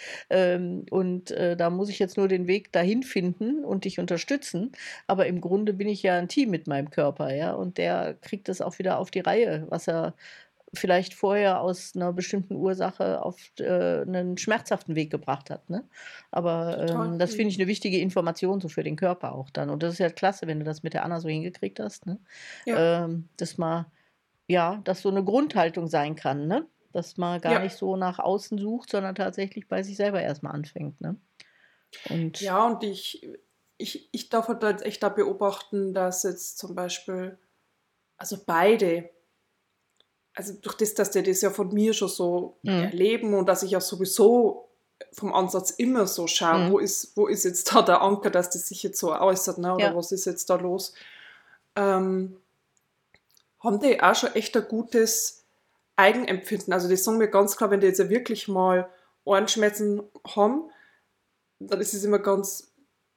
Speaker 2: Da muss ich jetzt nur den Weg dahin finden und dich unterstützen.“ Aber im Grunde bin ich ja ein Team mit meinem Körper, ja, und der kriegt das auch wieder auf die Reihe, was er vielleicht vorher aus einer bestimmten Ursache auf, 'nen schmerzhaften Weg gebracht hat, ne? Aber,
Speaker 1: Total.
Speaker 2: das finde
Speaker 1: Mhm.
Speaker 2: ich eine wichtige Information so für den Körper auch dann. Und das ist ja klasse, wenn du das mit der Anna so hingekriegt hast, ne?
Speaker 1: Ja,
Speaker 2: Dass man ja, dass so 'ne Grundhaltung sein kann, ne? Dass man gar
Speaker 1: ja.
Speaker 2: nicht so nach außen sucht, sondern tatsächlich bei sich selber erst mal anfängt, ne? Und
Speaker 1: Ja, und ich darf halt jetzt echt da beobachten, dass jetzt zum Beispiel, also beide, also durch das, dass die das ja von mir schon so
Speaker 2: mhm,
Speaker 1: erleben und dass ich ja sowieso vom Ansatz immer so schaue,
Speaker 2: mhm,
Speaker 1: wo ist jetzt da der Anker, dass das sich jetzt so äußert, ne? Oder
Speaker 2: ja,
Speaker 1: was ist jetzt da los? Ähm, haben die auch schon echt ein gutes Eigenempfinden. Also die sagen mir ganz klar, wenn die jetzt ja wirklich mal Ohrenschmerzen haben, dann ist es immer ganz,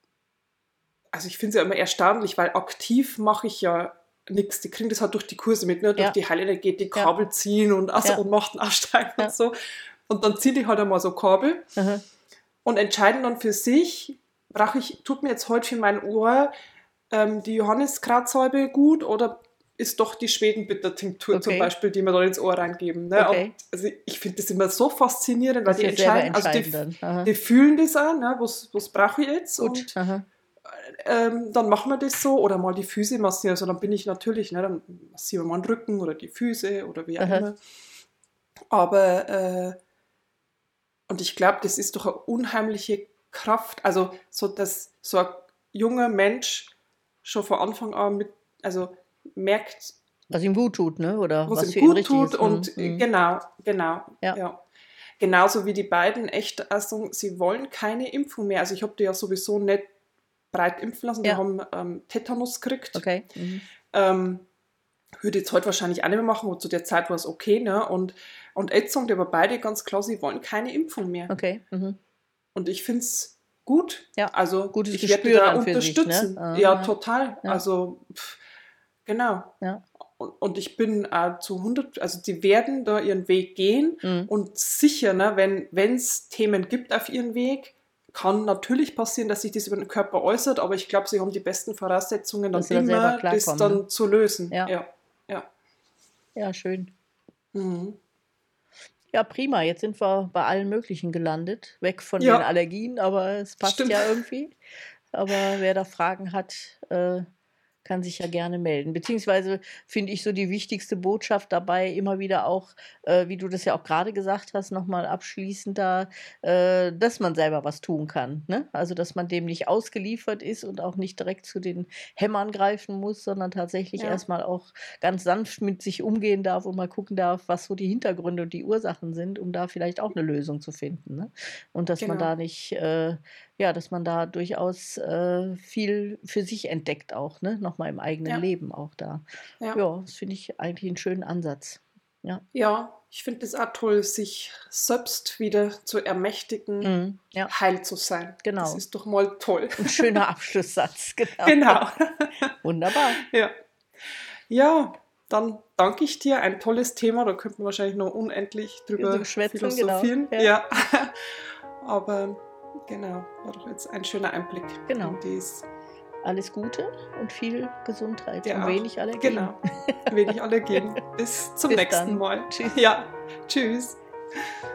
Speaker 1: also ich finde es ja immer erstaunlich, weil aktiv mache ich ja nichts. Die kriegen das halt durch die Kurse mit, ne? Durch
Speaker 2: ja,
Speaker 1: die Heilenergetik,
Speaker 2: ja,
Speaker 1: Kabel ziehen und also
Speaker 2: ja,
Speaker 1: Ohnmachten aussteigen und
Speaker 2: ja,
Speaker 1: so. Und dann ziehen die halt einmal so Kabel
Speaker 2: mhm,
Speaker 1: und entscheiden dann für sich, tut mir jetzt heute für mein Ohr die Johanniskrautsalbe gut oder ist doch die Schwedenbitter-Tinktur zum
Speaker 2: Okay.
Speaker 1: Beispiel, die wir da ins Ohr reingeben. Ne?
Speaker 2: Okay.
Speaker 1: Und also ich finde das immer so faszinierend, weil
Speaker 2: Dass
Speaker 1: die
Speaker 2: wir selber
Speaker 1: entscheiden, also
Speaker 2: entscheiden dann. Aha.
Speaker 1: die fühlen das auch, ne? Was brauche ich jetzt?
Speaker 2: Gut.
Speaker 1: Und
Speaker 2: Aha.
Speaker 1: dann machen wir das so oder mal die Füße massieren. Also dann bin ich natürlich, ne, dann massieren wir mal den Rücken oder die Füße oder wie auch
Speaker 2: Aha.
Speaker 1: immer. Aber und ich glaube, das ist doch eine unheimliche Kraft. Also so, dass so ein junger Mensch schon von Anfang an also merkt,
Speaker 2: Was ihm gut tut, ne? Oder
Speaker 1: was
Speaker 2: was
Speaker 1: ihm
Speaker 2: für ihn
Speaker 1: gut
Speaker 2: richtig
Speaker 1: tut
Speaker 2: ist.
Speaker 1: und genau,
Speaker 2: Ja.
Speaker 1: ja. Genauso wie die beiden echt sagen, sie wollen keine Impfung mehr. Also ich habe die ja sowieso nicht breit impfen lassen, die
Speaker 2: Ja.
Speaker 1: haben Tetanus gekriegt.
Speaker 2: Okay.
Speaker 1: Würde jetzt heute wahrscheinlich auch nicht mehr machen, aber zu der Zeit war es okay, ne? Und jetzt sagen die aber beide ganz klar, sie wollen keine Impfung mehr.
Speaker 2: Okay.
Speaker 1: Und ich finde es gut.
Speaker 2: Ja,
Speaker 1: Also
Speaker 2: gutes
Speaker 1: ich werde
Speaker 2: Gespür
Speaker 1: da
Speaker 2: dann für sich,
Speaker 1: unterstützen.
Speaker 2: ne? Ah,
Speaker 1: Ja,
Speaker 2: ja.
Speaker 1: total.
Speaker 2: Ja.
Speaker 1: Also genau.
Speaker 2: Ja.
Speaker 1: Und ich bin zu 100, also die werden da ihren Weg gehen
Speaker 2: Mhm.
Speaker 1: und sicher, ne, wenn es Themen gibt auf ihren Weg, kann natürlich passieren, dass sich das über den Körper äußert, aber ich glaube, sie haben die besten Voraussetzungen, dann
Speaker 2: Dass sie da selber
Speaker 1: immer das
Speaker 2: klarkommen,
Speaker 1: dann
Speaker 2: ne?
Speaker 1: zu lösen.
Speaker 2: Ja.
Speaker 1: Ja.
Speaker 2: Ja, schön.
Speaker 1: Mhm.
Speaker 2: Ja, prima. Jetzt sind wir bei allen möglichen gelandet. Weg von
Speaker 1: Ja.
Speaker 2: den Allergien, aber es passt
Speaker 1: Stimmt.
Speaker 2: ja irgendwie. Aber wer da Fragen hat, kann sich ja gerne melden. Beziehungsweise finde ich so die wichtigste Botschaft dabei immer wieder auch, wie du das ja auch gerade gesagt hast, nochmal abschließend da, dass man selber was tun kann. Ne? Also, dass man dem nicht ausgeliefert ist und auch nicht direkt zu den Hämmern greifen muss, sondern tatsächlich
Speaker 1: Ja.
Speaker 2: erstmal auch ganz sanft mit sich umgehen darf und mal gucken darf, was so die Hintergründe und die Ursachen sind, um da vielleicht auch eine Lösung zu finden. Ne? Und dass man
Speaker 1: Genau.
Speaker 2: da nicht, dass man da durchaus viel für sich entdeckt auch, ne? Nochmal im eigenen
Speaker 1: Ja.
Speaker 2: Leben auch da.
Speaker 1: Ja.
Speaker 2: Ja, das finde ich eigentlich einen schönen Ansatz. Ja.
Speaker 1: Ja, ich finde es auch toll, sich selbst wieder zu ermächtigen,
Speaker 2: Ja,
Speaker 1: heil zu sein. Das
Speaker 2: genau.
Speaker 1: ist doch mal toll.
Speaker 2: Ein schöner Abschlusssatz, genau.
Speaker 1: Genau.
Speaker 2: Wunderbar.
Speaker 1: Ja. Ja, dann danke ich dir. Ein tolles Thema, da könnte man wahrscheinlich noch unendlich drüber
Speaker 2: So schwätzen,
Speaker 1: philosophieren.
Speaker 2: genau.
Speaker 1: Ja. Aber genau, war doch jetzt ein schöner Einblick
Speaker 2: Genau.
Speaker 1: in dies.
Speaker 2: Alles Gute und viel Gesundheit
Speaker 1: Ja,
Speaker 2: und
Speaker 1: auch.
Speaker 2: wenig Allergien.
Speaker 1: Genau, wenig Allergien. Bis zum
Speaker 2: Bis
Speaker 1: nächsten
Speaker 2: dann.
Speaker 1: Mal.
Speaker 2: Tschüss.
Speaker 1: Ja, tschüss.